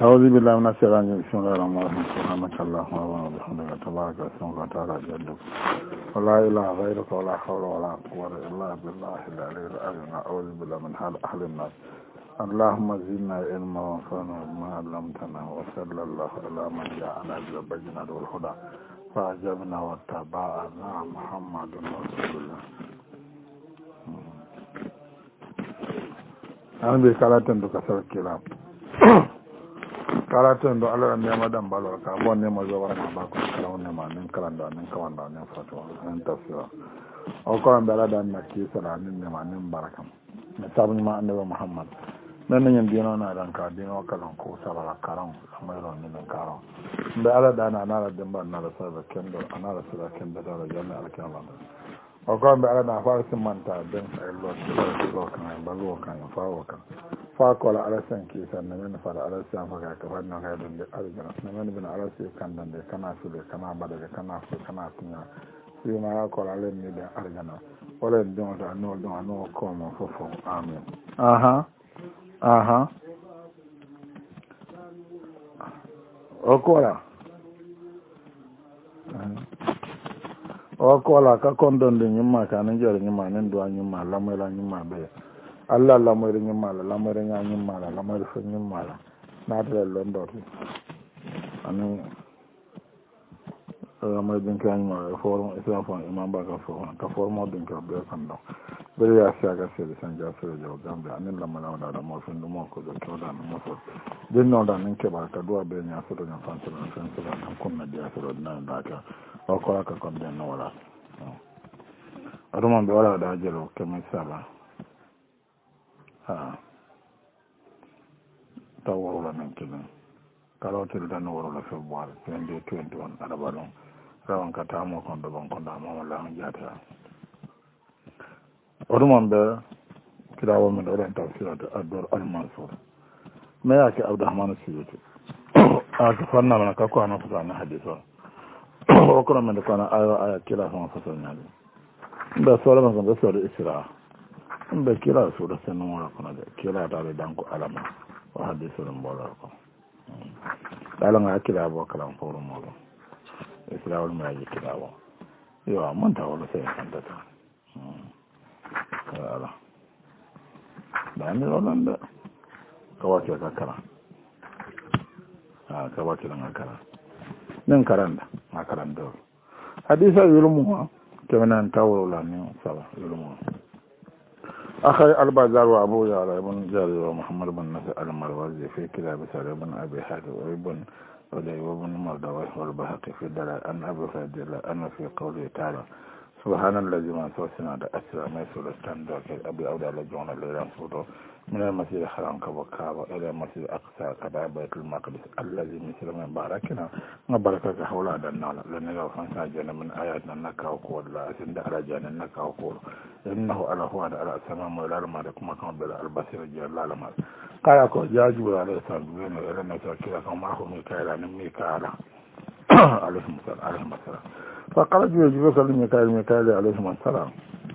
أعوذ بالله من الشيطان الرجيم بسم الله الرحمن الرحيم سبحانك اللهم وبحمدك تبارك اسمك وتعالى جدك ولا إله غيرك ولا حول ولا قوة إلا بالله العلي العظيم أعوذ بالله من حال أهل الناس اللهم زدنا علما وانفعنا بما علمتنا وصلى الله على من جاءنا بالبينات والهدى فأجبنا واتبعنا محمد رسول الله. أنا بكلاتن دكتور كلام karatun da Allah ne madan balwa ka bon ne mazo war ma ba ko kala ne ma nin kalanda nin kawanda nin fatwa nin tafsira o ko an dala dan nakki sala nin ne ma nin barakam ne tabun ma annabi Muhammad nan nan dino na dan ka dino kalan ko sala karam mai ron nin karam da ala dana na da ban na da sabba kendo ana da sabba kendo da janna alkiyama o ko an ala da fa sun manta dan sai lo kan balu kan fa kan fakola alasan ke sannan yana fara alasan faka ka wannan haidun da aljana nan bin alasan kan dan da kana su da kana bada da kana su kana tunya sai ma ya kola len ne da aljana wala don da no ko mo fofo amen aha o kola ka kondon de nyima kan jere nyima nan do nyima lamela nyima be Allah lamarin yin mala lamarin yin mala lamarin sun yin mala na da london anan lamarin kan mala forum islam fon imam ba ka forum din ka be kan don bari ya sha ga sai san ja sai da gambe anan lamarin da mo sun mo ko da to da mo so din no da nin ke ba ka duwa be nya so da fan so da kan kunna dia so da da ka o ko ka kon den no wala aruma be wala da jelo kemin sala tawarula men kelen karotel dan warula february 2021 arabalon rawan ka tamo kon do bon kon da mo la jata odumon be kirawo men do ren tafsira de ador al mansur me yake abdurrahman suyuti a ka fanna na ka ko ana fuka na hadisa o ko men de kana aya kila fa fasal nyaade be so la man ko so de isra be kila su da sanin wala kuna da kila da dan ku alama wa hadisu ran bola ko dalan ga kila bo kalam forum mo israel ma yi kila bo yo man ta wala sai kan da ta ala da ni ronan da kawace ka kara kawace nan kara nan karanda makaranda hadisa yulmu kenan tawro la ni sala yulmu أخي البازار وأبو يعلى بن جاري ومحمد بن نصر المروزي في كتاب سعد بن أبي حاتم وابن ودي وابن مردوي والبهقي في الدلال أن أبو فادي أن في قوله تعالى سبحان الذي ما سوسنا أسرع ما يسول استندوك أبي أودى لجونا ليلان سودو من المسيح الحرام كبكابة إلى المسيح الأقصى كبا بيت المقدس الذي مثل من باركنا وبركة حول هذا النار لأن لو فانسا جانا من آياتنا نكا وقول لا أسند على جانا نكا وقول إنه على هو على السمام ولا لما لكم كان بلا البصير جل لا لما قال أكو جاجب عليه السلام بين إلى نساكيلا كما هو ميكايلا نميكايلا عليه السلام فقال جبريل ميكايل عليه السلام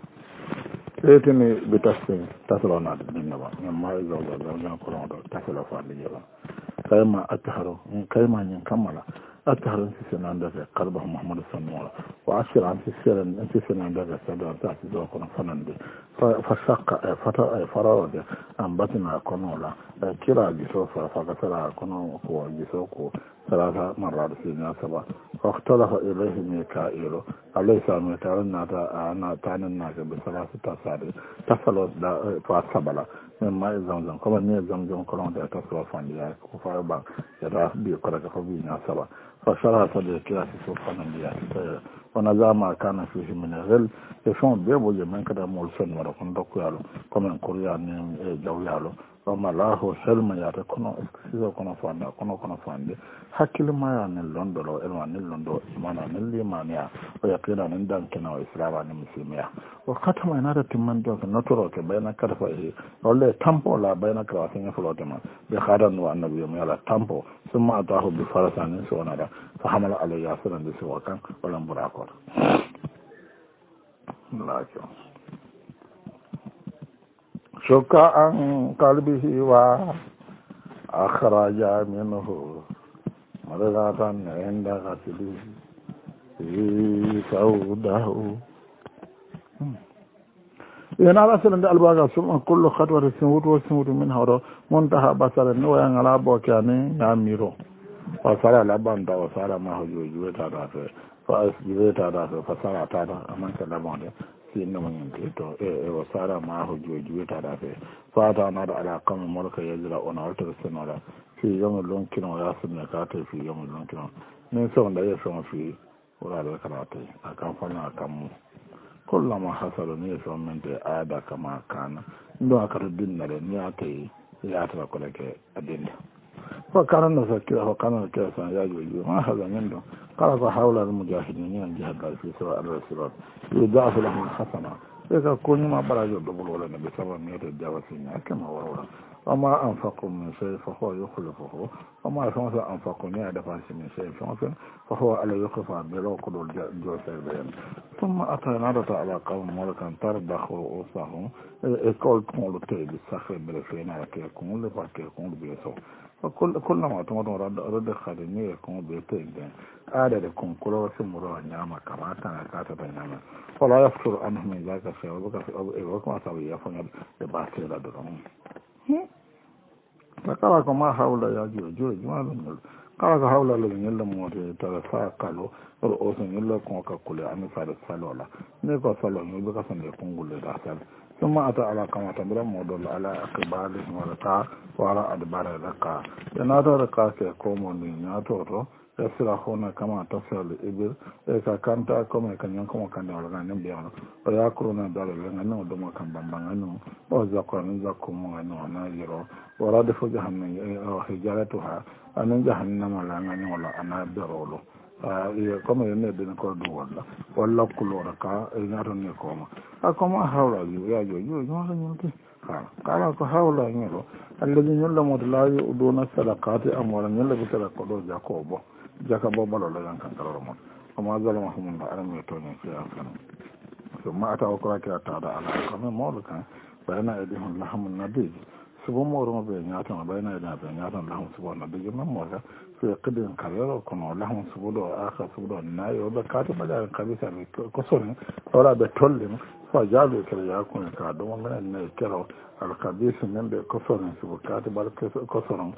etini bitasni tasalo na dinna ba amma izo da ko do tasalo fa ni ba kayma atharu kayma nyin kamala atharu sinan da qalbu muhammad sallallahu alaihi wa ashira an sinan da sada ta do ko fanande fa shaqqa fata farada am batna konola kira bi so fa katara kono ko bi so ko ثلاثة مرات في الناسبة فاختلف إليه ميكائيل عليه السلام أنا تعني الناس بثلاثة أسابيع تصل فأصبلا مما يزمزم كما يزمزم كلام ده تصل فانديا كفايبا يراف بيقرأ كفي ناسبة فشرع صديق كلاس سوفان انديا ونزع ما كان فيه من الغل يشون بيبو يمن كده مولسن ورقم دكيالو كما كوريا نيم جويالو وما الله حلم ياتكونو سيزو كونو فاندا كونو فاندي hakkil maya ne londolo elwa ne londo imana ne limaniya o yakira ne dankina o islama ne muslimiya o katama ina da timman do ka notoro ke bayna karfa e olle tampo la bayna karfa ne fulote ma be khadan wa annabi mu yala tampo summa atahu bi farasan so nada fa hamala alayya sunan bi sawakan wala burakor lako shoka an qalbihi wa أخرج منه مرغة عند غسله سوده yen ala selen de albaga sum kullu khatwati sinwutu min hawro muntaha basara no ya ngala boke ani nyamiro fa sala la banda wa sala ma hojo juweta da fe fa juweta da fe fa sala ta da amanka la bonde si no man to wa sala ma hojo juweta da fe fa ta na da ala kam mulka yajra ona alta senora fi yom lon kino ya sunna ka ta fi yom lon kino ne so nda ya so fi wala da karate akan fana akan mu kullama hasalu ni so mente ada kama kana ndo akata dinnare ni atay ya tara ko leke adinda fa kana no sakira fa kana ke sa ya joju ma hada nyendo kala ko hawla al mujahidin ni jihad al fi sawa al sirat yudafu lahum hasana eka ko ni ma barajo do bolo wala ne be sawa mi to jawasi ni akama wala وما أنفقوا من شيء فهو يخلفه وما أنفقوا من أدفع من شيء فهو على يخلف بلو قدر الجوسي بين ثم أتينا على قوم ملكا تردخ رؤوسهم يقول كون لتي بالسخر بالفين وكيكون لفاكيكون بيسو فكلما تمرون رد خادمي يكون بيتين عادة يكون كل وسم مروا نعمة كما تنكاتة نعمة فلا يفتر عنه من ذاك الشيء وكما سوي يفعل بباكي لدرهم kala ko ma hawla ya jojo jumalo kala ko hawla lo nyella mote tara fa kalo ro o so nyella ko ka kule ami fa salola ne ko salo ni be ka sande kongule da sal summa ata ala kama tambira modol ala akbali wala adbara raka yana to raka ke ko mo ni na to yasira hona kama tafsir ibil ka kanta kama kanyan kama kanda wala ganin biya o ya kuruna dare ngano do mo kan bambangano o zakon zakum ngano na yiro wala de fo jahannam o hijaratuha anan jahannam la ngano wala ana berolo ya kama yene de ko do wala kulora ka ina ron ne koma akoma hawla yu ya yo no nyuti kala ko hawla ngelo alladhi yulla modlayi uduna sadaqati amwala nyalla bi sadaqado jakobo jaka bobalo la yan kan taroro mon amma zalama humun da aran to ne fi afan so ma ata ko ka ta da ala kama mol kan bayna idihum lahamun nabi subo moro be nyata bayna ida be nyata lahum subo nabi man mo ga fi qidin karero kono lahum subo do akha subo do nayo be kata bada kabisa ko son wala be tollim fa jalu kala ya kun ka do mon ne kero al kabisa men be ko son subo kata bal ko son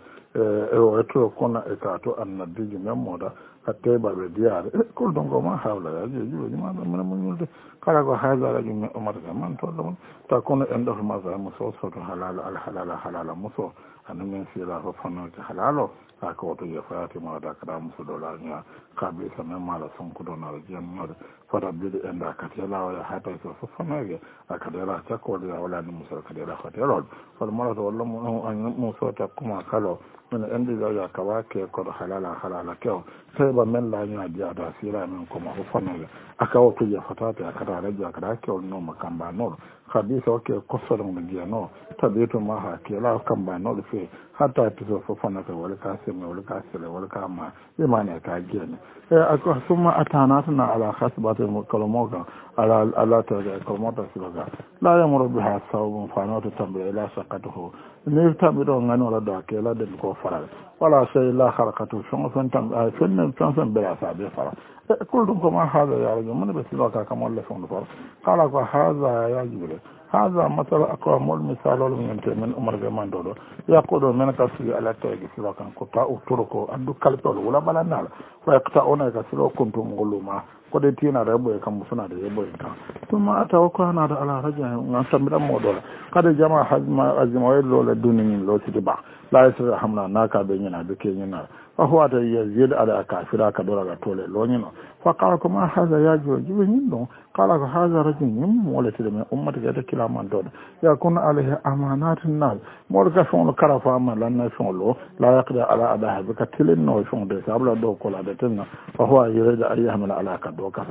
o to kona e ka to annabi men moda hatta ba be diare ko don go ma hawla ya je ju ma man mo nyulde kala ko haza la jum umar man to don ta kono en do ma za mo so to halal al halal halal mo so an men sila ko fano halalo ka ko to ya fatima da kada mo so dola nya ka be sa men mala son ko don al jam mo fara bi de enda ka tela wala hata so fano ge akada la ta ko da wala ni mo so ka da ka tela fal mala to wala mo so ta kuma kalo من عند ذلك كواكب قد حلال كيو سيبا من لا ينجا دا سيرا من كما فنل akawo to ya fatata akada raja akada kyo no makamba no khabisa oke kosoro ngia no tabeto maha kila kamba no fe hata tizo fofana ka wala ka sema wala ka sele wala ka ma imani ka gene akwa suma atana tana ala khasbati kalomoga ala ta kalmota silaga la yamuru biha sawbun fanatu tambi ila saqatuhu ne tabido ngano la da kela de ko fara wala shay la kharaqatu shon tam fenna tan bela sabe fara كلهم كما هذا يا رجل من بس لو كما الله فون فور قال هذا يا جبريل هذا مثل اقوام المثال من عمر جمان دولو يقول من كسي على تاجي سلو كان كتا اتركو ادو كالتول ولا بلانال فيقطعون كسلو كنتم غلوما kode tina da yabo kan musuna da yabo kan kuma atawaka na da ala raja ngan tamira modola kada jama hazma azma waylo la dunin lo tiba la yasra hamna naka be nyina duke nyina fa huwa da yazid ala kafira ka dora ga tole lo nyino fa qala kuma haza ya joji be nyindo qala ko haza rajin nyim wala tide me ummati ga kila man do ya kun alaihi amanatun nas mol ka fon kara fa man lan na fon lo la yaqda ala adaha be ka tilin no fon de sabla do ko la de tinna fa huwa yurida ayyahmala ala ka do kafa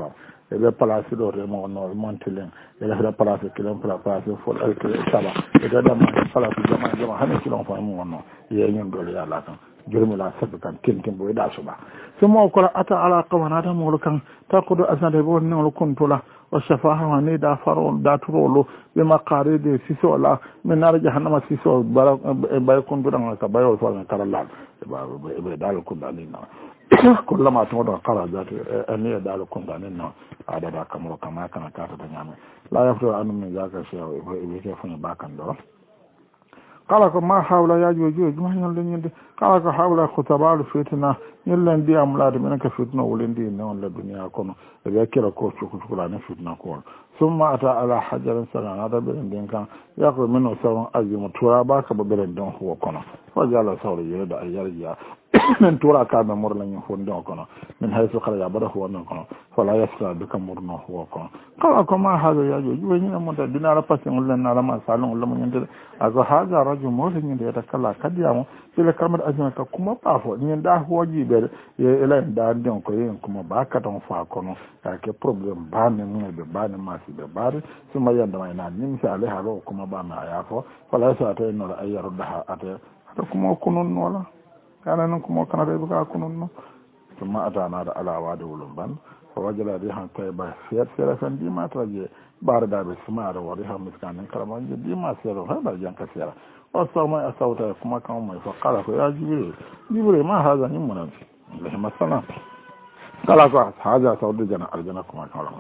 e be place do remo no montilen e la place kilon place fo saba e da ma place jama hani kilon fa mo no ye ñun dole ya la kan jurmila sabu kan tintin boy da suba sumo ko ata ala qawana da mo kan taqudu asnade bo no kuntula wa shafaha ni da faro da turolo be maqaride sisola min nar jahannama siso bay kuntu dan ka bayo fo karalla be dal ko dalina kullama to do qarajat ani dal ko dalina ada da kamro kama kana ta da nyame la yaftu anu min zaka shaw be ke fo bakan do kala ko ma hawla ya jojo ma nyalde nyinde kala ko hawla khutabalu fitna yillan di amlade men ka fitna wulendi non la duniya kono e be kira ko cukula ne fitna ko summa ata ala hajarin sana ada be den kan ya ko men o sawon azima tura ba ka be don ho kono fa jala sawre yeda ayarja men tura ka be morla nyi fondo kono min haythu khala ya bada ho non kono fala yasra be kam morno ho kono kala ko ma hawla ya jojo ni mo da dinara pasen ulen na ma salon ulen nyinde ago haga rajul mo nyinde ta kala kadiyamo sila kamar ajima ka kuma pafo ni da hoji be ye ela da don ko yen kuma ba ka don fa kono ka ke problem ba ne mun be ba ne ma si be ba su ma yanda mai na nim sa ale haro kuma ba na ya fo fala sa ta no ayyaru da ata kuma kunun nola kana nan kuma kana da ka kunun no kuma ata na da alawa da wulun ban fa wajala di han kai ba fiyar san di ma ta je bar da be suma da wari ha miskanin karaman je di ma sero ha da jan ka sera وصوما أصوته كما كان ما فقال يا جبريل ما هذا نمنا اللهم السلام قال هذا صوت الجنة الجنة كما كان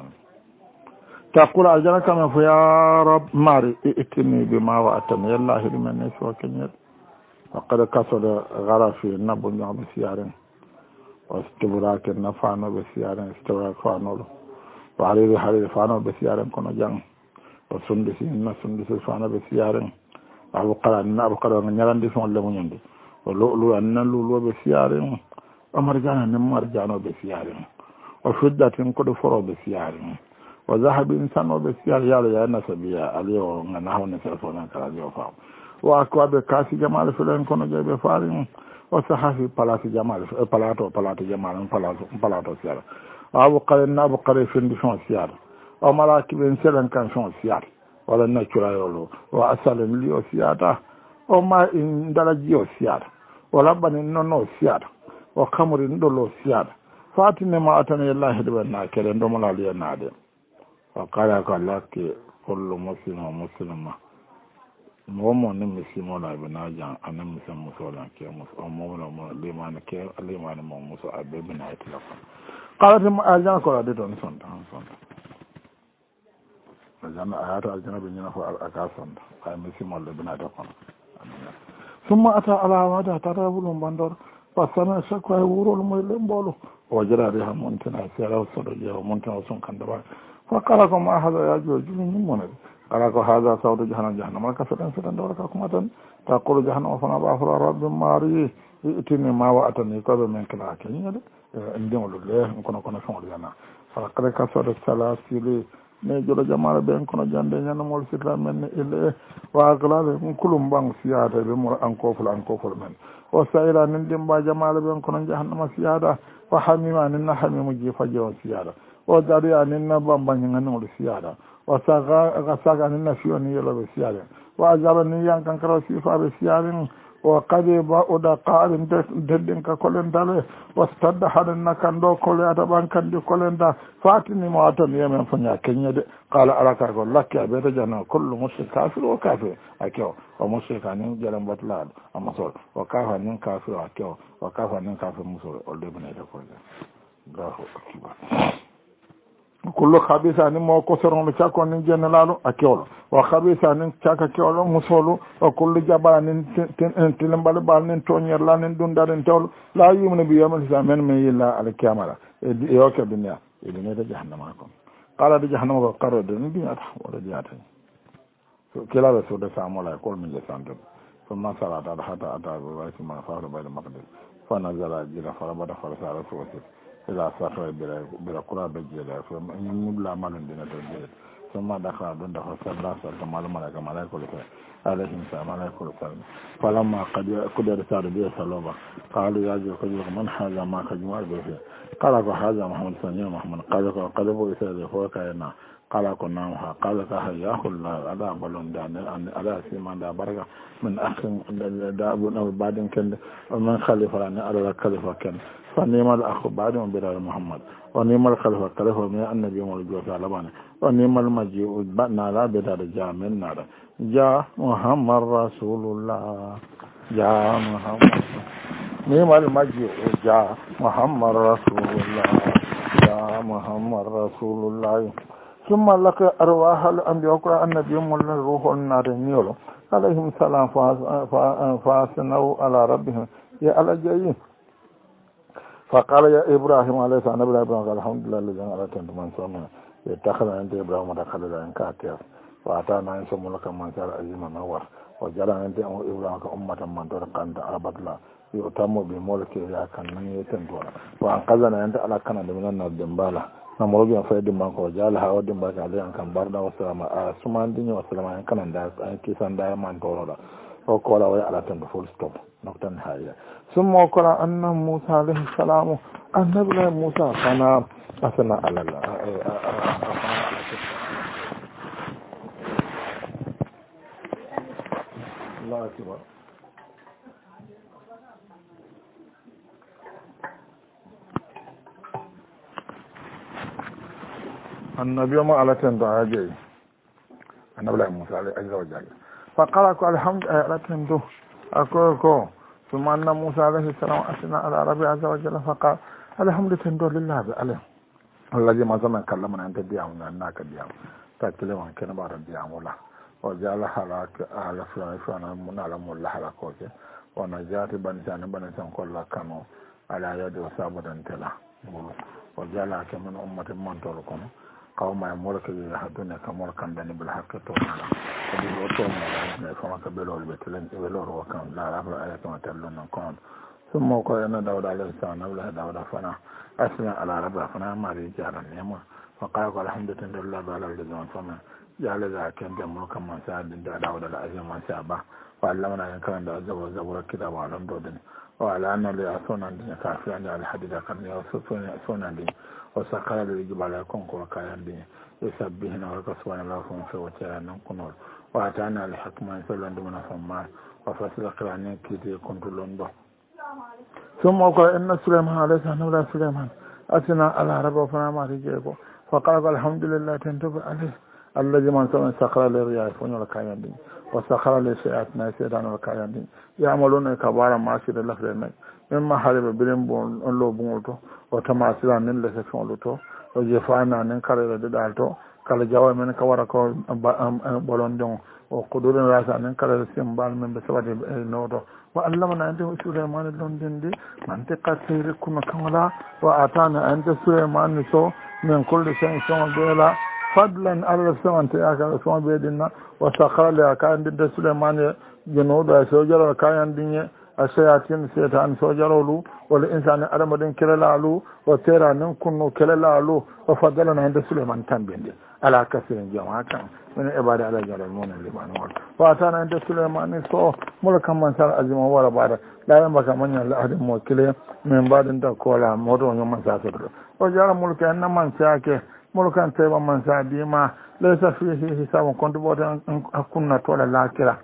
تقول الجنة كما في يا رب ماري ائتني بما وأتني الله لمن يسوى كنيت وقد كسر غرفي النبو نعم بسيارين واستبراك النفانو بسيارين استبراك فانولو وعليه حرير فانو بسيارين كنا جان وسندسي سندسي فانو بسيارين abu qara nyarandi son le munyande lo anna lo be siare o marjana ne marjano be siare o fuddatin ko do foro be siare o zahabin sano be siare yalo ya nasabiya aliyo ngana hawne telefona kala yo fa wa ko be kasi jamal fulen kono je be farin o sahafi palati jamal palato jamal palato siare abu qara fin di son siare o malaki ben selan kan son siare wala naccura yolo wa asalem li o siyata o ma in dalaji o siyata wala bani nono siyata o kamuri ndolo siyata fatine ma atana yallahi de na kere ndo mala li na de wa kala ka lakke kullu muslima mo ne muslimo la bana jan anan musam musola ke mo liman ke liman mo muso abbe bina itla qalat ma ajan ko de don son aljanna ayata aljanna bin yana fa akasan ay misimol le bina da kono summa ata ala wada tarabulum bandor pasana sakwa wurol moy lembolo o jarade ha montana sera sodo je montana son kanda ba fa kala ko ma hada ya joju ni monade kala ko hada sawdo jahannam ka fedan dawra ka kuma tan ta qulu jahannam fa na ba fa rabbi mari itini ma wa atani ko be men kala ke ni de ndimo le kono son yana fa kala ka sodo salasili ne jolo jamala ben kono jande nyana mol sitra men ile wa glale kulum bang siyata be mo an ko ful men o sayra nin dimba jamala ben kono jahannama siyada wa hamima nin hamimu ji fajo siyada o dariya nin na bamba ngani mol siyada o saga nin na fioni yelo be siyada wa ajaba nin yankan karo sifa be siyada o kadi ba oda qaarin dedden ka kolendale wastadda hadanna kando kolata bankandi kolenda fatini mo atan yemen fanya kenyede qala alaka ko lakki abeta jana kullu mushrik kafir o kafir akyo o mushrika ni jalam batlad amasol o kafa nin kafir akyo o kafa nin kafir musol o lebne de ko gaho akiba kullu khabisa ni mo ko soron chako ni jenelalo akyo wa khabisa nin chaka kyolo musolu o kullu jabara nin tilambal bal nin tonyer la nin dundaren tol la yumna bi yamal zaman min illa al kamala e yoke dunya e dunya da jahannama ko qala da jahannama ko qaro de ni biata wala diata so kila da so da samola ko min le santo so ma sala da hata ata wa ma fa da bayda maqdis fa nazala jira fa bada fa sala so ila safra bila qura be jela so ni bla malun dina do ثم دخل بنده صلى الله عليه وسلم على ملائكة الفجر عليهم السلام ملائكة الفجر فلما قدر سار به صلوبا قالوا يا جو قدر من هذا ما خجمع به قال هذا محمد سنيا محمد قال قلبه يسير فوق كائنا قال كنا قال يا الله على بلون دان على سيما دا بركة من أحسن دا أبو بعد كن من خليفة على خليفة كن فنيم الأخ بعد من بلال محمد ونيم الخليفة من النبي والجوف على بنا ونيم المجيء نارا بدار جاء من نارا جاء محمد رسول الله جاء محمد نيم المجيء جاء محمد رسول الله جاء محمد رسول الله ثم لك أرواح الأنبياء النبي من الروح النار نيولو عليهم السلام فأثنوا على ربهم يا على جايين فقال يا إبراهيم عليه السلام إبراهيم الحمد لله الذي أردت من سمع اتخذ عند إبراهيم دخل لأن كاتيا وأتانا إن سمو لك من سار عظيما نور وجعل عند إبراهيم أمة من ترك أنت أبد لا يؤتم بملك إلى كان يتندور وأنقذنا عند على كان من النار دمبالا namorobi fa dimban ko jala ha wadin ba kale an kan barda wasama suman dinyo wasama an kan da an kisan da man toroda o ko la way ala tan full stop noktan haya summa qala anna musa alayhi salamu annabi musa kana asana ala Allah akbar النبي ما على تندو أجي النبي موسى عز وجل فقال الحمد لله على تندو أكو ثم أن موسى عليه السلام أثنى على ربي عز وجل فقال الحمد تندو لله بأله الذي ما زمان كلمنا أنت ديام أنك ديام تكلم عن كنا بعد ديام ولا وجعل حلاك على فلان من على مولا حلاكوك ونجات بني سان كل كانوا على يد وسابدا تلا وجعل كمن أمة من تلقون قوم يملك الدنيا كمول كان بني بالحق تونا ابي وتوم فما كبلوا البتلن بلور وكان لا رب ايات ما تلون كون ثم قال ان داود عليه السلام ولا داود فنا اسمع على رب فنا ما رجال نعمه فقال الحمد لله على الذي فما جعل ذاك يملك من سعد داود العظيم ما شابه وعلمنا ان كان زبور كده وعلم دودن وعلى ان ليصون عندنا كافي عند الحديد كان يصون عندنا وسخر للجبال يكونك وكاين دي يسبحنا وكسوان الله في وتعالى نكونول واتانا الحكمة يسلون دمنا فما وفصل قرانين كيتي كنت لندو ثم قال إن سليمان عليه السلام ولا سليمان أثنى على ربه فنا ما رجعه فقال الحمد لله تنتبه عليه الذي من سخر للرياح فنول كاين دي وسخر للشياطين سيدان وكاين دي يعملون كبارا ما شر الله لنا مما حرب بلين بون لو بونتو وتماثيلا من لسفون لوتو وجفانا من كارل دالتو kala jawa men ka wara ko bolon don o kudurin rasa nan kala simbal men be sabade nodo wa allamana anta sulaiman don dindi mantiqa sayri kuma kamala wa atana anta sulaiman so min kulli shay'in sama bela fadlan ala samanta ya ka sama be dinna wa sakhara ka anda sulaiman junuda so jara kayan dinye ashayatin setan so jarolu wal insani aramadin kilalalu wa tera nan kunno kilalalu wa fadalana anda sulaiman tambende ala kasirin jama'a kan wani ibada ala jaral munin liman wal wa tana inda sulaiman so mulkan mansar azima wala bada layan baka manyan lahadin mokile min badin da kola modo nyon mansa to o jara mulkan nan mansa ke mulkan tayba mansa dima laysa fihi hisabun kontu botan akunna to la lakira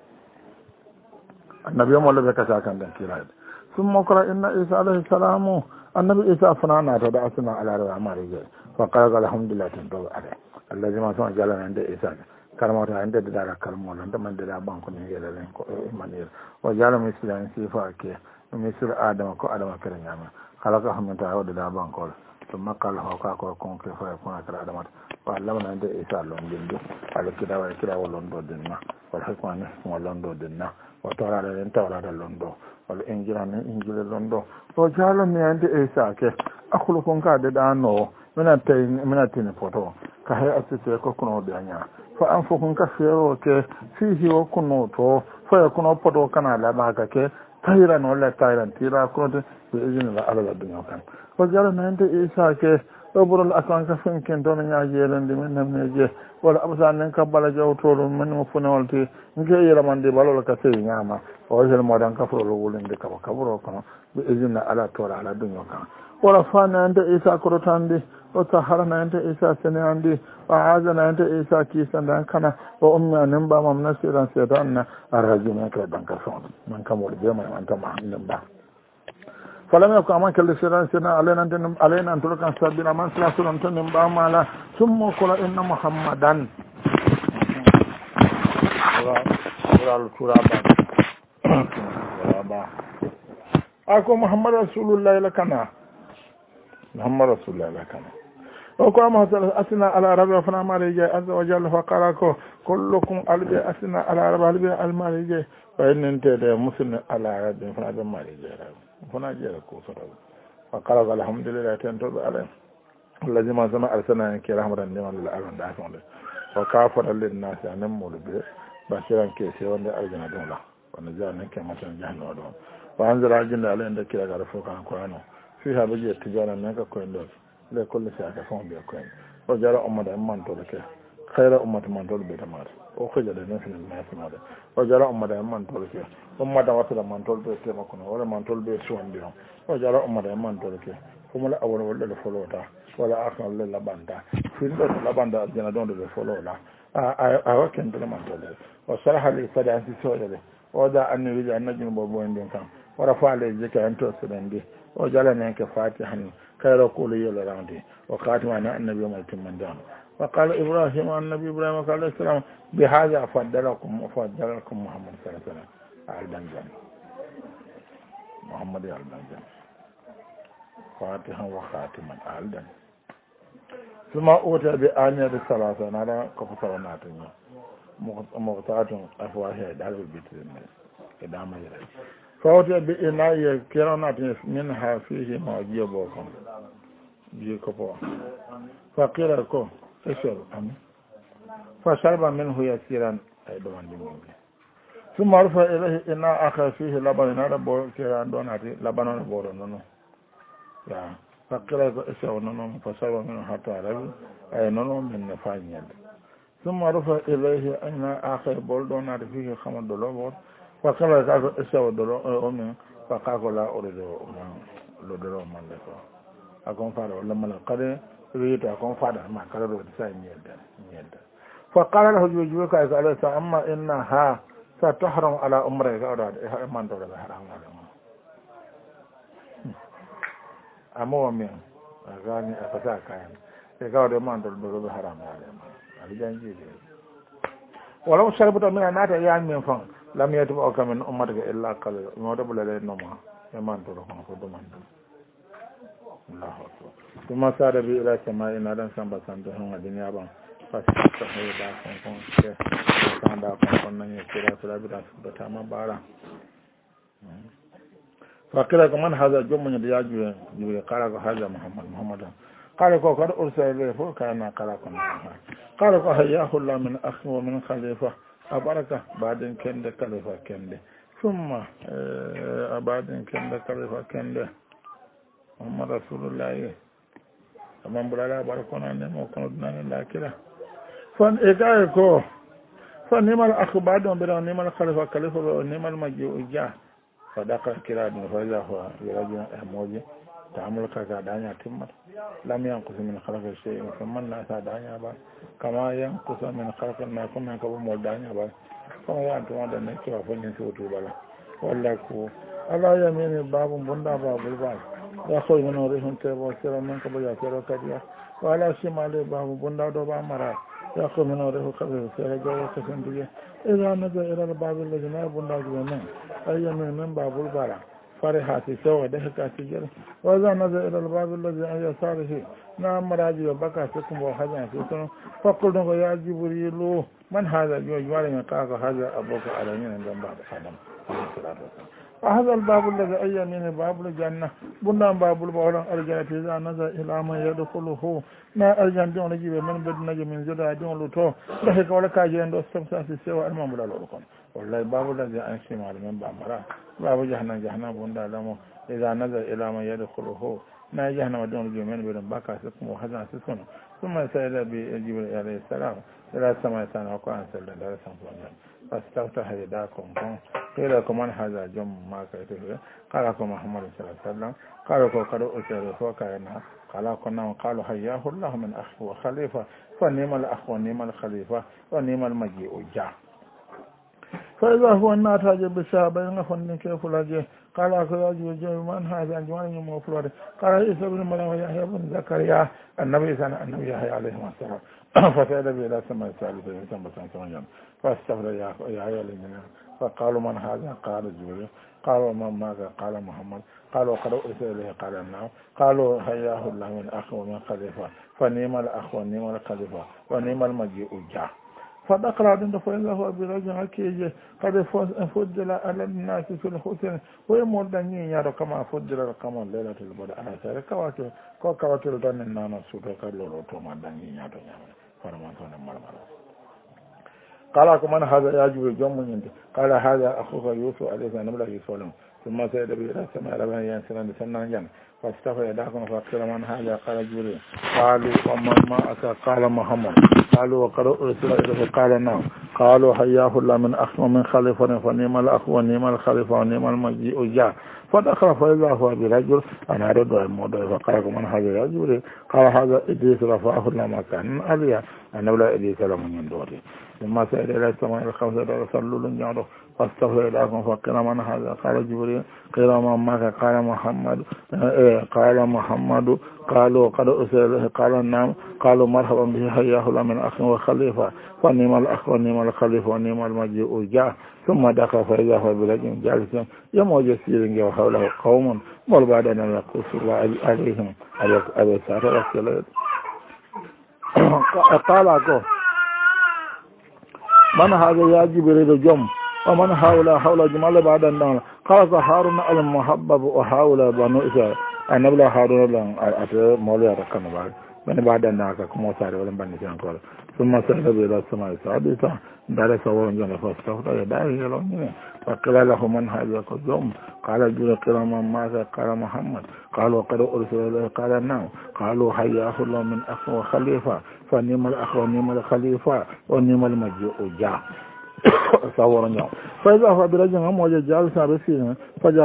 annabi mo lobe kasa kan dan kira sun mokra inna isa alaihi salamu annabi isa fanana to da asna ala ramari fa qala alhamdulillah tanto alaihi allazi ma son jalan ande isa kalmata ande da kalmo nan da man da banko ne yela len ko manir o jala mislan sifa ke misir adam ko adam kare nyama halaka hamta o da banko to makal ho ka ko kon ke fa ko kare adam wa lamna ande isa lon dinde ala kida wa kida wolon do dinna wal hikma ne wolon do dinna wa tawara len tawara londo wal injila ne injila londo o jala mi ande isa ke akulu kon ka da no mina tini poto ka hay asite ko kuno bianya fa an fukun ka fero ke fihi wa kuno to fa ya kuno poto kana la ba ka ke tayra no la tayra tira ko de izin la ala dunya kan ko jara nande isa ke oɓurol akanka fenken toon ñajeelende min namneje walla abasanen ka bala jawtoɗo min mo funewolti nke yiramande balol ka sewi ñama o hel modan kafrol wulinde kaba kaburo kono ɓe usine ala toora ala duño kan wala fanayante isa korotandi o saharanayante isa seneyandi o ajanayante isa kiisandan kana o ummi anen mbamam nasiran seetanna arrajime ke danka fewde min kamoɗo ɓema mantama nen mba falame ko aman kelde seeɗan seeɗan alaynantolo kan sabbina man sila sunon to nin ɓamala summo kola inna mouhammadan ral turaba a ko mouhammad rasulullahi la kana mouhammad rasulullahi la kana o ko ama asina ala rabi fana mari je azza wa jalla fa qala ko kullukum albi asina ala rabi albi almari je faynentede musidne ala rabi fana ɓe mari je fana jeera ko sotoɓe fa qala alhamdulillah tentoɓe alay allahi ma sama arsalna ke rahmatan liman lil alamin da fonde o kafara lin nasi anen mulu be basiran ke sewonde aljana ɗum la wona janen ke matan jahno ɗon wa anzara jinde ala en dekkira gara fof kan koyano fi haɓe je tijana men ka koyen ɗon le kolle saka fon ɓe koyen o jara ummata en mantole ke hayra ummata mantole ɓetamata o hojade nen fini nasimode o jara ummata en mantole ke ummata wattata mantole ɓe tema kono wala mantole ɓe suwandi on o jara ummata en mantole ke fomala awol wollele folota wala arnolle laɓanta finɗo to laɓanta aljana ɗon ɗo ɓe folola a wakkentele mantole o sarahali fade an si soƴele o da anni wiji annajino bo boyndin kam wara faale jeke en to seɗen ndi o jalanen ke fati han kayro kuulu yelorandi o katimani annabi omal timmandano wa qala ibrahima annabi ibrahima ko alayhi salam bi haja faddalakum mouhammad sa sallam aldan jan mouhammad aldan jan fatihan wa khatiman aldan suma uta bi aniyade salasa naɗa koko sawa nataño motatum afwahe ɗaɗo bitine e ɗamayre fawte bi inaye kiranatine min ha fihi ma jiyobo kon ji kopo fa qila ko esor ami fa sharba minhu yasiran ay ɗomandimumɓe summa rufa ilayhi ina aka fihi laban naɗa bo kiran ɗonati labanone ɓoɗo nono ya fa qila ko esor nonon fa sharba minhu hatta rawi ay nono min ne fa ñelde summa rufa ilayhi ina aka bol ɗonati fihi hamado loɓol fakala kako esawo dolo o min fakako la oredo lodoro mande ko akon fara wala mala kade rita akon fada ma kala do sa nyeda fakala lahu juju ka ala sa amma inna ha sa tahram ala umra ka oda e man do la haram ala amo min agani akata kayan e ka oda man do haram ala ali janji wala sharbuta min anata yan min fan lam yatub o kamen ummatake illa kala moto ɓulale noma e mantoro kono ko dumande allahu akbar tuma sada bi ila sama ina ɗan samba santo hen adin yaɓan fasita heyda konkon ke kanda konkon nañe kira sulaɓita suɗatama ɓara fakira ko man haga jommuñede yajuwe juwe kala ko haga mouhammadan kala ko kada ursale fof kana kala ko naa kala ko hayyahullah min akhi wa min khalifa abaraka baden kende kalifa kende summa abaden kende kalifa kende muhammad rasulullahi amam bulala barakona ne mo kono dunane lakira fan e gaay ko fan nimal akhbadon be don nimal khalifa kalifa be nimal majji o ja sadaka kira dum faja ho yaraji moje ta'amul ka danya timmat lam yanqus min khalaqa shay'in faman la ta danya ba kama yanqus min khalaqa ma kunna ka mo danya ba kama ya to da ne ko fa ni to to bala wallahi ko ala yamini babu bunda babu ba ya so min ore hun te bo sera man ko ya sera kadiya wala shimale babu bunda do ba mara ya ko min ore ko be sera go ko sendiye ila naga ila babu le na bunda go men ayyamin men babu bala فرحاتي سوى دهكاتي جل وإذا نزل إلى الباب الذي عن يساره نعم راجي وبكى فيكم وحزن فيكم فقلنا يا جبريل من هذا يجوال من قاك هذا أبوك على من عند بعض آدم وهذا الباب الذي أي من باب الجنة بنا باب البحر الجنة إذا نزل إلى من يدخله ما الجنة دون نجيب من بد نجي من زرع دون لطو لحك ولا كاجين دو استمسا في سوى المام لا لكم والله باب الذي أنشي مع من بامرا باب جهنم بندا لمو إذا نزل إلى من يدخله na jahannama don jumen be don baka su kuma hazan su sono kuma sai da bi jibril alayhi salam ila sama sana ko an sallan da san ko ne fastafta hayda kon kon kila ko man haza jom ma ka to kala ko muhammad sallallahu alaihi wasallam kala ko kado o tere fo kana kala ko na qalu hayyahu allah min akhi wa khalifa fa ni'mal akhu wa ni'mal khalifa wa ni'mal maji'u ja فإذا هو الناتج بسابع فن كيف لاجه قال أخرج وجه من هذا أنجمان يوم فلوري قال عيسى بن مريم ويحيى بن زكريا النبي صلى النبي يحيى عليه السلام فسأل به إلى سماء الثالثة يسمى سنة فاستغفر يحيى لمن فقالوا من هذا قال جبريل قالوا من ماذا قال محمد قالوا قد أرسل إليه قال نعم قالوا هياه الله من أخ ومن خليفة فنيم الأخ ونيم الخليفة ونيم المجيء جاء فذكر عند فإذا هو برجع كيجي قد فضل على الناس في الحسن ويمر دنيا يرى كما فضل كما ليلة البدر على سير كواكب دون الناس سوتو كلو توما دنيا يرى فرمان سون مرمر قال كمان هذا يجوز جم من قال هذا أخوك يوسف عليه السلام لا يسولم ثم سيد بيرا سمع ربنا ينسلن سنن جن فاستغفر يداكم فاغفر من هذا قال جبريل قالوا ومن ما أتى قال محمد قالوا وقد أرسل إليه قال نعم قالوا حياه الله من أخ ومن خليفة فنعم الأخ ونعم الخليفة ونعم المجيء جاء فدخل فإذا هو برجل أنا أريد الموضوع فقال من هذا رجل قال هذا إدريس رفعه الله مكان عليا أنه لا إدريس لمن يندوري ثم سأل إلى السماء الخمسة رسلوا لنجعله فاستغفر لكم فقال من هذا قال جبريل قيل من معك قال محمد قالوا قد أرسل قال نعم قالوا مرحبا به حياه الله من أخ وخليفة ونعم الأخ ونعم الخليفة ونعم المجيء جاء ثم دخل فإذا هو برجل جالس يموج سير وحوله قوم بل بعد أن يقص الله عليهم أبي سعر قال من هذا يا جبريل جم ومن حول جمال بعد النار قال هارون المحبب وحاول بنو إسرائيل النبي هارون لهم أتى مولى ركن بعد النار كم ساري ولم بني سانكول ثم سأل إلى السماء السادسة دار سوون جل فاستغفر يدعي يلون فقال له من هذا اليوم قال جل كرام ماذا قال محمد قالوا قد أرسل إليه قال نعم قالوا حياه الله من أخ وخليفة فنعم الأخ ونعم الخليفة ونعم المجيء جاء صور نعم فإذا هو برجل موجود جالس بسينا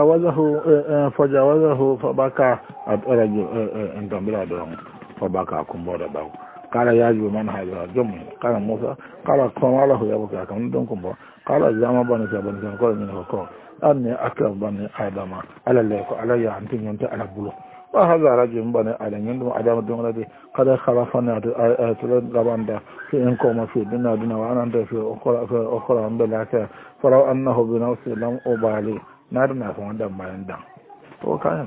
فجاوزه فبكى الرجل عندهم بلادهم فبكى كمبورا باو قال يا جو من هذا جم قال موسى قال كما له يا بكى كم دون كمبورا قال زما بني سبن كل من هو أني أكرم بني آدم على الله على أن تنتهي على بلو وهذا رجل بني آدم يندم آدم دون الذي قد خلفنا أتلد غباندا في إنكم في دنا دنا وأنا أنت في أخرى عند الله فلو أنه بنفسي لم أبالي نارنا فمدام ما يندم وكان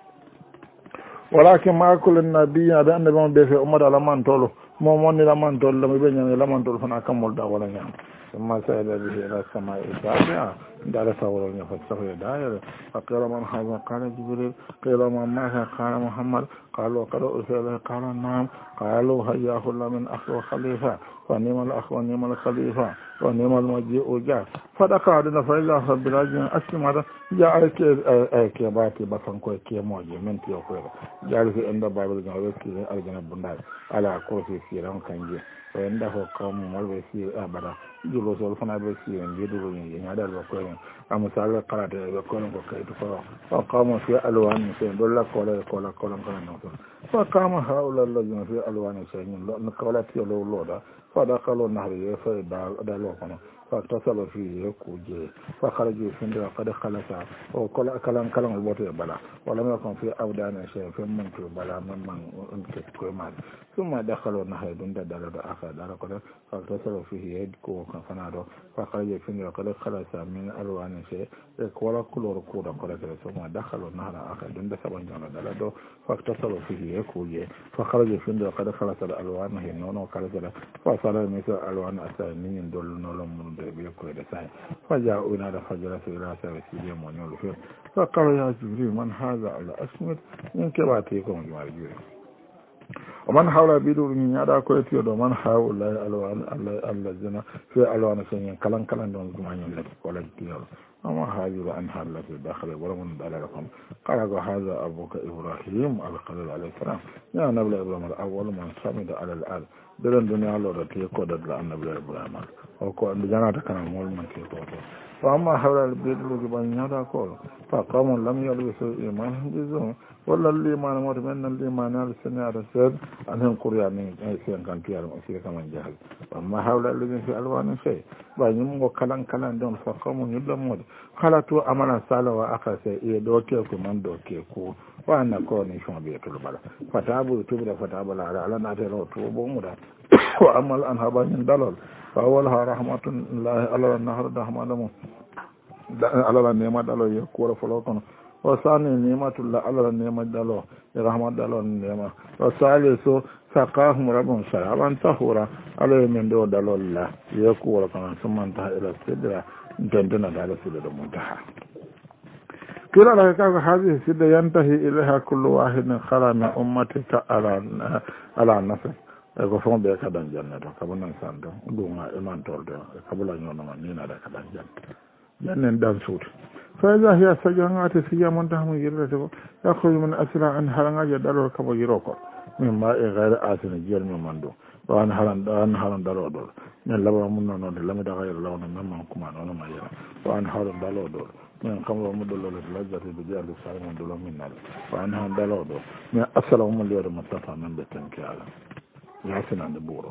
ولكن ما كل النبي هذا النبي من بيت أمر لمن تولو مومن لمن تولو لم يبين لمن تولو فنا كمل دا ولا نعم ثم سأل به إلى السماء السابعة دار سورة فاستغفر دائرة فقال من هذا قال جبريل قيل من معك قال محمد قالوا قد أرسل قال نعم قالوا هياه الله من أخ وخليفة ونعم الأخ ونعم الخليفة ونعم المجيء جاء فدخل عندنا فإذا فبراجل أسلم جاء كيباتي بطن كي موجي من تيوكوير جاء في عند باب الجنوب كي الجنوب بندار على كرسي سيران كنجي وعنده قوم مالبسي أبدا جلوس الفنا بسي يدلو ينادل بكوين أمثال قرأت بكوين بكيت فرا وقام في ألوان سين دولا كولا نوصل فقام هؤلاء الذين في ألوان سين نقولت يلو لودا فدخلوا النهر يفيد دالوكنا فاتصلوا فيه يكوجي فخرجوا فندق قد خلصا وكل كلام البوتي بلا ولم يكن في أودان شيء في منك بلا من كتكومات ثم دخلوا النهر دون دالد آخر دالكنا فاتصلوا فيه يدكو فنادو فخرجوا فندق قد خلصا من ألوان شيء ولا كل ركودا قد ثم دخلوا النهر آخر دون دسبان جانا دالدو فاتصلوا فيه يكوجي فخرجوا فندق قد خلصا الألوان هي نونو كالسلا فصار مثل ألوان أسانين دول نولم بيكو دساي فجاءوا إلى فجر إلى سبيل مونيول فيه فقال يا جبريل من هذا على أسمد من كباتيكم جمال جبريل ومن حول بيدو من يدا كويتيو دو من حول الألوان الذين في ألوان سنين كلام دون جمال ولا كتير أما هذه الأنهار التي داخل ولمن دلالكم قال هذا أبوك إبراهيم الخليل عليه السلام يا نبي إبراهيم الأول من صمد على الأرض دلن دنيا الله رتي قدر لأنبي إبراهيم وكو أن جنات كان مول من كيتوتو فأما حول البيت الذي بين يدا كول فقوم لم يلبسوا إيمانهم بظلم ولا الإيمان مؤمن الإيمان السنة رسول أنهم قريان سين كان كيار مسير كمان جهل وأما حول الذين في ألوان شيء بينهم وكلان دون فقوم يلمون خلطوا أمانا سالوا وأخذ يدوكي كمان دوكي كو وأنا كوني شو بيت البلا فتابوا تبلا فتابلا على ناتلو توبوا مدا وأما الأنهار دلول فأولها رحمة الله على النهر رحمة على النعمة دلو يكور فلوكنا وثاني نعمة الله على النعمة دلو رحمة دلو النعمة وثالث سقاهم ربهم شرابا طهورا على من دو دلو الله يكور كنا ثم انتهى إلى السدرة جندنا على السدرة المنتهى كلا لك هذه السدرة ينتهي إليها كل واحد خلا من أمتك على نفسه ko fon be ka dan janna to ka bonan sando dunga e man tolde ka bula nyono man ni na da ka dan janna jannen dan sut fa iza hiya sajangati fiya man tahmu yirde to yakhruju min asra an haranga ya dalo ka bo yiroko min ma e gaira asina jel mi mando wa an haran dalo do men laba mun non de lami da gaira law na man kuma non ma yira wa an haran dalo do men kam lo mudo lo la jati be jall sa mon do lo min na wa an haran dalo do men assalamu alaykum mustafa men be tan kala يحسن عند بورو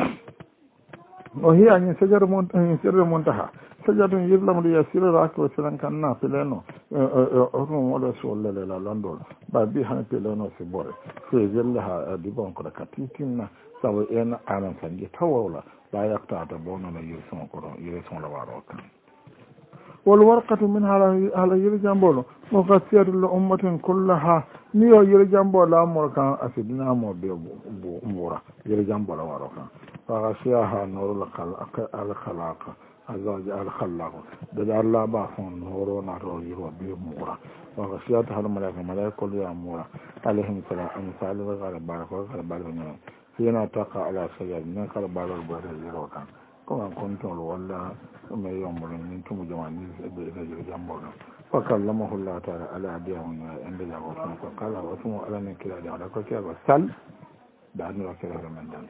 وهي أن سجر منتهى سجر يظلم ليسير راك وسلن كان نافلينو أرمو ولا سؤال لا لندول بعدي هنفلينو سبور في ظلها دبون كذا كتيتنا سوى إن عالم سنجي تولا لا يقطع تبونا لا يرسون كرو يرسون لواروك والورقة من على يرجمبولو مغسير الأمة كلها نيو يرجمبولا مركان أسدنا مورا يرجمبولا واروكا فغسيها نور الخلاق الزوج الخلاق دار الله بافون نورو نارو يرو بمورا وغسيتها الملائكة كل يوم مورا عليهم السلام أمثال وغير بارك وغير بارك فينا تقع على سجاد من قال بارك بارك يروكا كما كنتم ولا ما يوم من توم جواني يرجمبولا فكلمه الله تعالى على أبيهم عند جاوبهم فقال وثم على من كلا على كل وسل بعدنا كلا من دم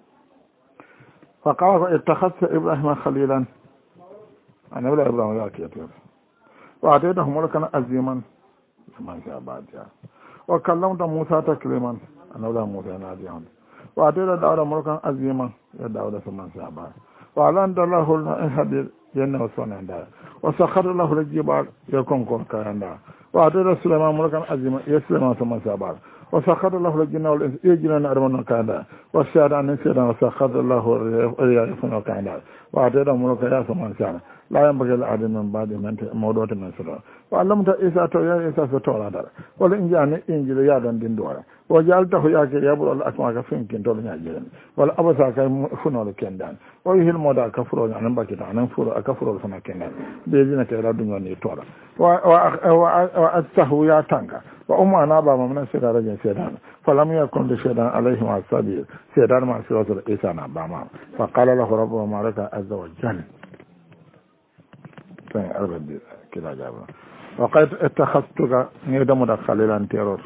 فقال اتخذت إبراهيم خليلا أنا ولا إبراهيم لا كيتوب وأعطيته ملكا عظيما ما شاء بعد وكلمت موسى تكليما أنا ولا موسى ناديهم وأعطيته داود ملكا عظيما يا داود ثم شاء بعد وأعلن الله الحديث جنة وسنة دار وسخر له الجبال يكون كان دار وأعطيته سليمان ملكا عظيما يسلم ثم شاء بعد وسخر له الجن والإنس يجرون أرمنا كذا والشيطان نسينا وسخر له الرياح يفنوا كذا وأعطينا ملك يا سمان شاء لا ينبغي لأحد من بعد من موضوع من سر وعلمت إيسا تويا إيسا ستورا دار والإنجيل إنجيل يادن دين دورا وجعلته ياك يبرو الأسماء كفين كنتول نجيلن والأبصار كفنوا لكندان ويهل مودا كفروا عن بكتا عن فرو كفروا فنا كندان بيزنا كلا دنيا نيتورا وأتسهو يا تانكا وأما نابا من الشيطان رجل الشيطان فلم يكن للشيطان عليه مع السبيل شيطان مع سيرة الإنسان نابا فقال له ربه مالك عز وجل كده جابنا وقد اتخذتك نيدم خليلا تيرور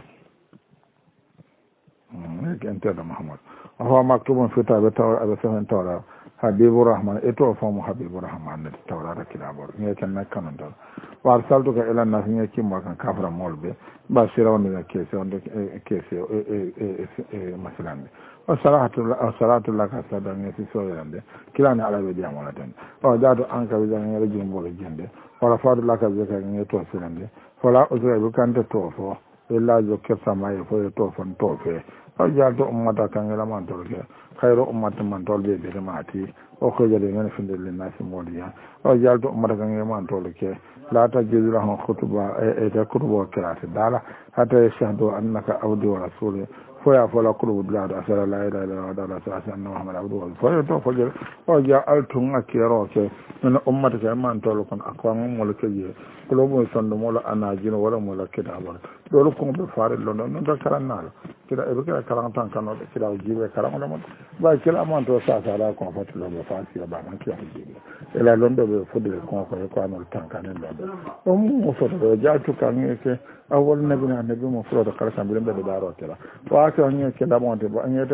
انت محمد وهو مكتوب في التوراة حبيب الرحمن اتو فهم حبيب الرحمن التوراة كتابور نيكن نكن دول وارسلتك الى الناس نيكن مكان كافر مولبي بشيرا من كيسي مثلا وصلاة لك صدام يسي سويرande كلاني على بدي عملتين وجاد انك بجان يرجم بول جند ورفعت لك ذكر نيتو سلande فلا أزرع بك أنت توفو إلا ذكر سماي فوي توفن توفي وجعلت أمتا كان يلمان تولك خير أمة من تول بيبير ماتي وخجل من فند للناس موليا وجعلت أمتا كان يلمان تولك لا تجد لهم خطبة كتب وكرات دالا حتى يشهدوا أنك عبد ورسول فيا فلا قلوب بلاد أسأل لا إله إلا الله أسأل أن محمد عبد ورسول فيا توفجر وجعلتم أكيروك من أمتك يلمان تولكم أقوام ملكي قلوب يصند مولا أناجين ولا مولا كتاب دولكم بفارد لندن ذكر النار kila e kila karan tan kano de kila jibe karan mo ba kila man to sa la ko fatu lo fa si ba man kila jibe e la londo be fudde ko anol tan kan londo o mo so do ja to kan ke awol nabi na nabi mo furo kala kan be be daro kila wa ko nye ke da mo de ba nye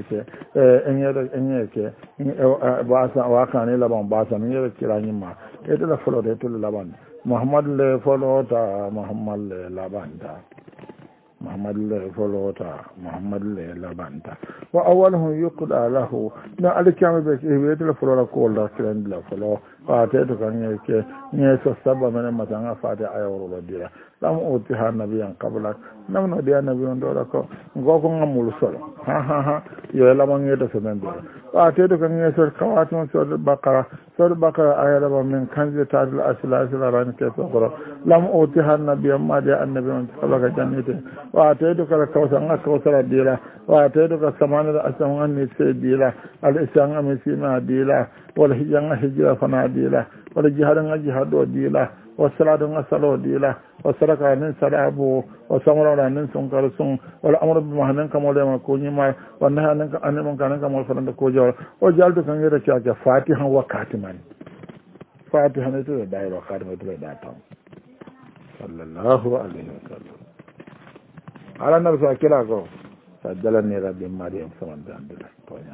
ke ba sa wa kan la bon ba sa nye kila nyima e de la furo de to la ban muhammad le folo ta muhammad le labanta محمد الله فلوتا محمد الله لبانتا وأوله يقضى له نا الكلام بك يبيت الفلو كول كلام لا فلو فاتيت كان يك نيس سبب من مثلا فاتي ايورو بديا لم اوتها النبي قبلك نمن دي النبي دوركو غوكو نمول سول ها يلا من يد سبن دور فاتيت كان يس كواتون سور بقره ايرا من كنز تاد الاسلاس ران كسو لم اوتها النبي ما دي النبي قبلك جنته واتيت كان كوثر ديلا واتيت كان سمان الاسمان نسي ديلا الاسان امسيما ديلا والهجان هجرة فنا ديلا والجهاد جهاد ديلا والصلاة صلاة ديلا والسرقة من سرابو والسمرة من سنكرسون والأمر بمهنن كمول يكوني ما والنهي عن منكر كمول فرند كوجور وجعلت كان يرجع فاتحا وكاتما فاتحا نتوى دائرة وكاتما نتوى داتم صلى الله عليه وسلم على نفسه كلاكو سجلني ربي مريم سمن داندلا تويا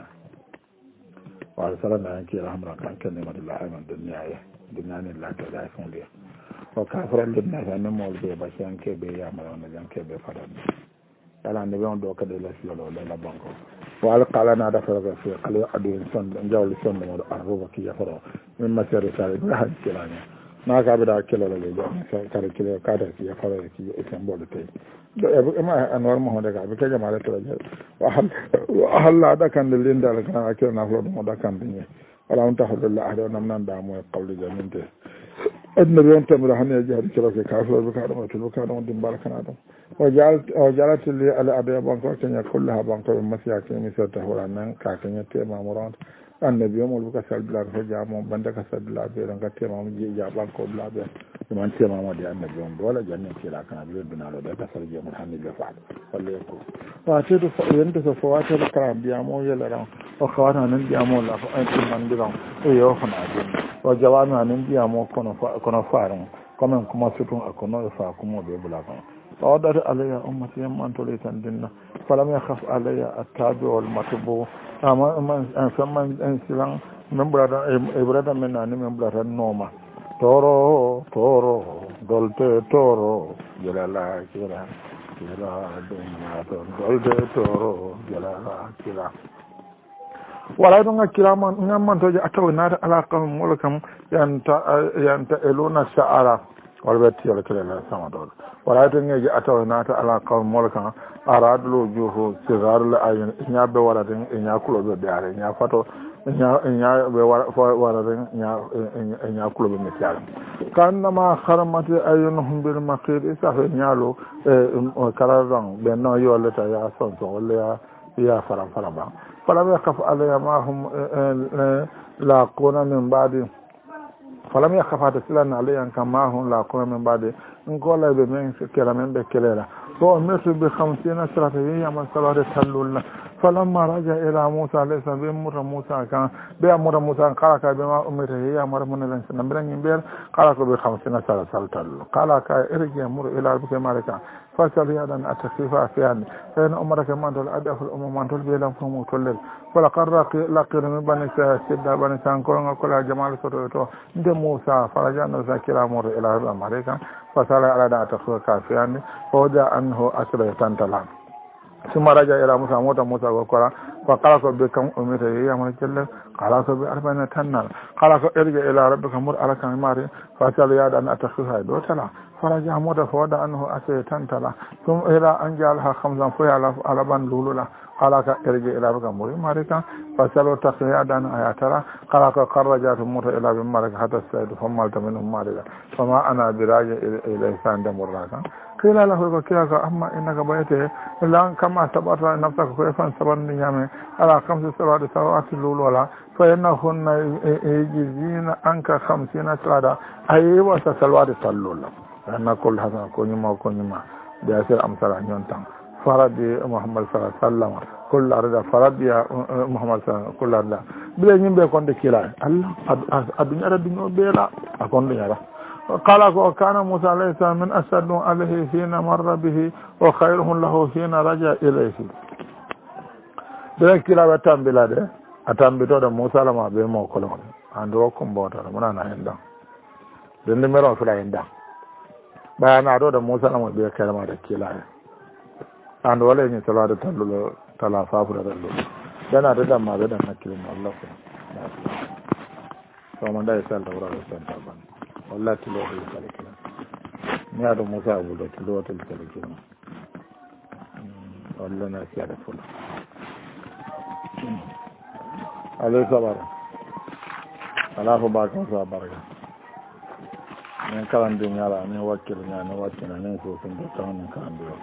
وارسلنا انك رحمة كان كلمة الله من الدنيا لا تدعفون لي وكافر للناس أن مول بي بشان كي بي يعمل ونجان كي بي فرد قال أن نبيون دوك دي لسيولو للا بانكو وعلق لنا دفرق في قلي عدوين سند انجاول سند مول أرغوبة كي يفرو من مسير رسالة بلحج كلاني ما كابدا كيلو للي كاري كيلو كادر كي يفرو كي اسم بولو تي ما أنوار محمد كابي كي جمالة ترجل وأحل هذا كان للين دالك أنا أكيد نفلو دمو دا كان دنيا ولا أنتحل الله أحد ونمنان دامو قول جميل تي النبي أنت مرحني جهاد كلاك كافر بكارم وتلوكارم دمباركنا دم وجعلت لي على أبي بانكو كنيا كلها بانكو بمسيا كنيا سرته ورانا كاكنيا تيما مراد النبي يوم البكا سال بلاد فجامو بندك سال بلاد بيرنك تيما مجي جابانكو بلاد بمن تيما مودي النبي يوم ولا جنة كلا كنا بلاد بنالو ده كسر جي مرحني بفعل ولا يكو واتيتو ينتو فواتيتو كرام بيامو يلرام وخوانا نبيامو لا فأنت من بيرام ويوخنا جنة وجوانا نبيامو kono faran comme kuma sutun akono fa kuma be bulaka wadar alayya ummati yamman to litan dinna falam yakhaf alayya at-tabi wal matbu ama man samman en silan men brada men nani men brada noma toro dolte toro jalala kira dunya dolte toro jalala kira wala don kirama ngamman toje ataw nada alaqa mulkam yanta eluna sha'ara walbati alkala sama dol wala don ngeje ataw nada alaqa mulkam aradlu juhu sigar la ayin nya be wala den nya kulo be dare nya fato nya be wala den nya kulo be metial kanama kharmat ayunhum bil maqir isa nyalo kararan be no yolata ya son to wala ya faram ba فلم يخف علي ما هم لاقون من بعد فلم يخف تسلنا علي كما هم لاقون من بعد نقول بمن كلا من بكلا فأمرت ب50 سنة من صلاة تلول فلما رجع إلى موسى ليس بأمر موسى كان بأمر موسى قال بما أمرت هي أمر من الإنسان بلن ينبير قال ب50 سنة تلول قال ارجع أمر إلى ربك مالك فسأل يدا أتخفيفا فيها فإن أمرك من دول أدف الأمم من دول بيلم فهم تلل ولقد لقي من بني سيدة بني سانكولن كل جمال سورته عند موسى فرجعنا ذكر أمر إلى ربك مالك فسأل على أتخفيفا فيها فوجاء أنه أسر تنتلان ثم رجع إلى موسى وقال فقال بكم أمرت هي أمر جل قال ب40 تنا قال ارجع إلى ربك مر على كماري فسأل يدا أن أتخفيفا دوتلا فرجع مودا فودا أنه أسر تنتلا ثم إلى أن جعلها 5 فيها على بان لولولا قال ارجع إلى ربك مر ماركا فسألوا تخيادا آياتنا قال رجعت موسى إلى بمارك حتى السيد فمالت منهم ماركا فما أنا براجع إلى إنسان دمراكا قيل له كيف أما إنك بيته إلا كما تبرت نفسك كيف سبن نيامه على 5 سنوات لولولا فإنهن يجزين عنك 50 سنة أي وسلوات لولولا أن كل هذا كونيما بيصير أمثال نيونتان faradi Muhammad sallallahu alaihi wasallam kullu arda faradi Muhammad sallallahu kullu arda bile nyimbe konde kila Allah adunya ara dunyo bela akonde yara qala ko kana Musa alayhi salam min ashaddu alayhi hina marra bihi wa khayruhum lahu hina raja ilayhi bile kila watambila de atambito de Musa lama be mo kolon andro ko mbota mona na henda den mero fula henda bayana do de Musa lama be kalama de kila and wala ni salatu tallu tala fafura dallo dana da ma da nakilin Allah ko man dai sal tawra sal taban wallahi tilo da kalkila ni ado Musa abu da tilo da kalkila wallahi na siya da fula alai sabar ala ko ba kan sa barka ne kalan din yara ne wakil ne wakil ne so sun da tawon kan biyo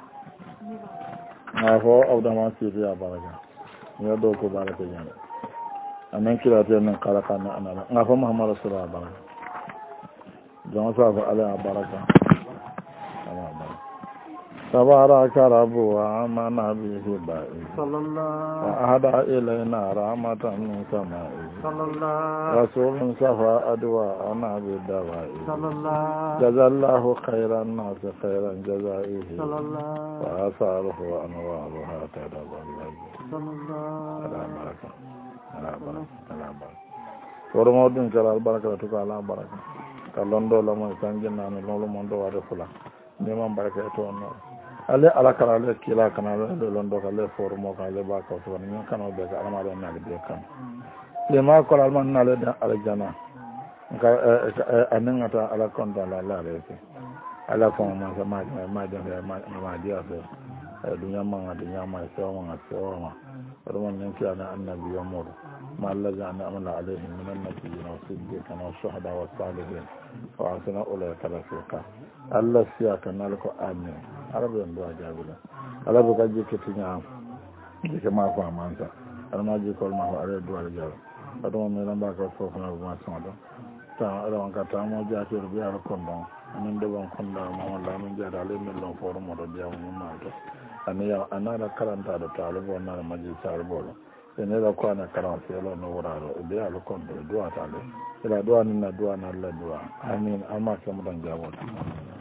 fo awdama siriya baraka yo do ko baraka jana amen kila te nan kala kana anala nga fo Muhammad rasulullah baraka don sa fa ala baraka ala baraka tabaraka rabbu wa amana bihi ba'i sallallahu wa ahada ilayna rahmatan min sama'i sallallahu rasulun safa adwa ana bi dawa'i sallallahu jazallahu khairan nas khairan jazaihi sallallahu wa asaruhu anwaruha tadawallahi sallallahu ala baraka ala baraka woro modun kala baraka to ala baraka kalondo la mo sanjina no lolo mondo wa refula ni man baraka to no ale ala kala ale kila kana ale londo kala formo kala ba ka to ni kana be ka ala na de kan le ma ko ala man na le da ala jana ka anan ata ala kon da la le ke ala ko ma ma ma dia fe dunya ma dunya ma so ma rumon nan ki ana annabi ya mur ma Allah jana amala alaihi min annabiyina wa siddiqina wa shuhada wa salihin wa asna ulaika rafiqa Allah siya kanal ko amin arabe ndo ajabula alabu kaji ketinya ke ma ko amansa arma ji ko ma are do ajab ado me lamba ko so na ma so do ta ado ka ta mo ja to bi ar ko don min de bon kon da ma wala min ja dale min lo for mo do biya mo ma to ani ya anara karanta da talibo na maji sarbo ene da ko na karanta lo no wuraro be al kon do do atale ila do an na do an Allah do amin amma kam dan jabo